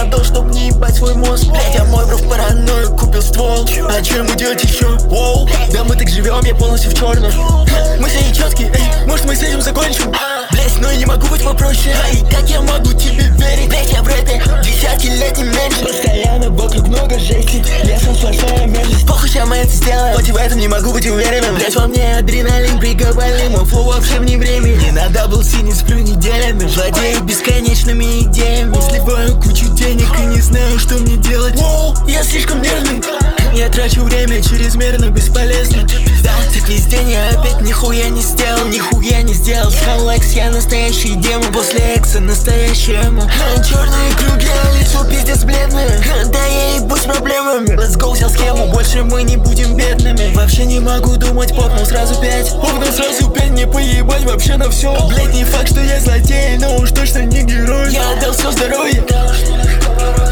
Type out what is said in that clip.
ладошь, чтоб не ебать свой мозг. Блять, а мой бро паранойю купил ствол. А чё ему делать еще? Воу, да мы так живем, я полностью в черном. Мысли нечеткие, эй, может мы с этим закончим? Блять, но я не могу быть попроще. И как я могу тебе верить? Блять, я в рэпе десятки лет не меньше. Постоянно вокруг много жести, лесом сплошная мерзость. Похуй, ща мы это сделаем, хоть и в этом не могу быть уверенным. Блять, во мне адреналин приковали, мой флоу вообще вне времени. Не надо был не сплю неделями, владею бесконечными идеями. Сливаю кучу денег и не знаю, что мне делать. Воу, я слишком нервный. Я трачу время чрезмерно бесполезно. Да, так весь день я опять нихуя не сделал. Нихуя не сделал. Халекс, я настоящий демон. После экса настоящий эмо. Черные круги, а лицо пиздец бледное. Да я ебусь проблемами. Let's go, взял схему, больше мы не будем бедными. Вообще не могу думать, попнул сразу 5. Попнул сразу 5, не поебать вообще на все. Блять, не факт, что я злодей, но уж точно не герой. Я отдал все здоровье.